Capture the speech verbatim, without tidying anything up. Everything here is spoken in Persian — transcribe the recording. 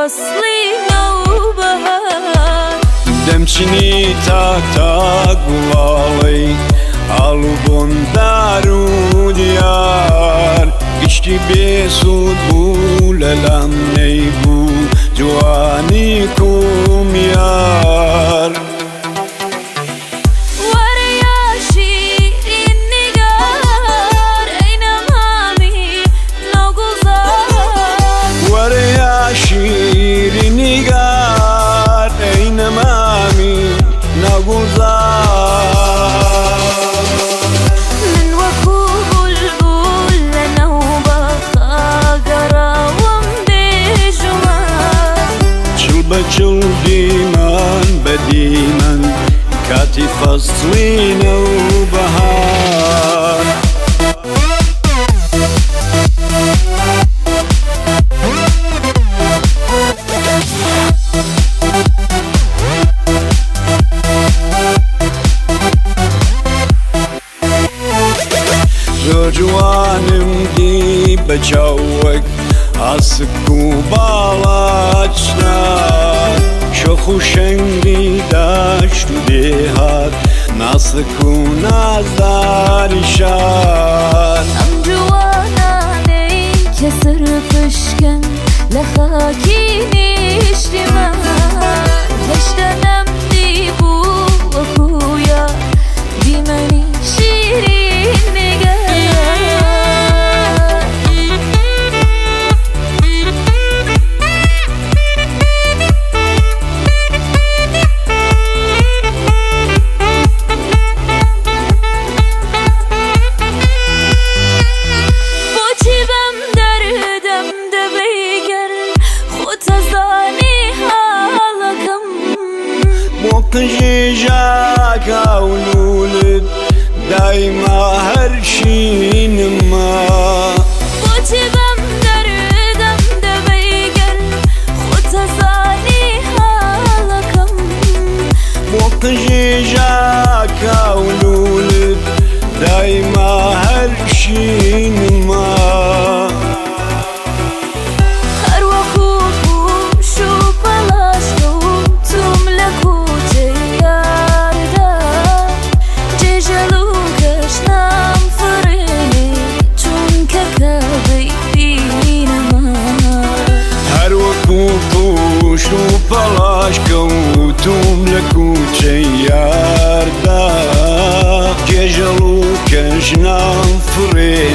فصلی نوبهار دەمچنی تا تا گوڵاڵەی ئاڵوبۆم دار و دیار گشتی بێسوود بوو لەلام نەیبوو جوانی کومیار شیرینیگار ای نمامی نگذار من وەکو بولبول لەنەوبە خاگەڕاوم بێژوان چل بە چل دیمان بە دیمەن کاتی فەسڵی نەوبەهار زۆر جوانم دی بە چاوەک ئاسک و باڵاچنا شۆخ و شەنگی داشت و دێهات ناسک و نازداری شار ئەم جوانانەی کە سەرپشکن لە خاکی نیشتیمان هێشتا نەمدی بوو وەکوویە دیمەنی شیرین نگار بۆچی بەم دەردەم دەبەیگەر خۆت ئەزانی حاڵەکەم بۆ قژێژاکە و لولت دایما هەرشینما بۆچی بەم دەردەم دەبەیگەر خۆت ئەزانی حاڵەکەم بۆ قژێژاکە و لولت دایما هەرشینما هەر وەکو پوش و پەلاشکە و توم لە کوچەی یاردا جێژەڵ و کەشنام فڕێنێ چونکە کەبەی بینەما هەر وەکو پوش و پەڵاشکە و توم لە کوچەی یاردا کێژەڵ و کەژنام فڕێ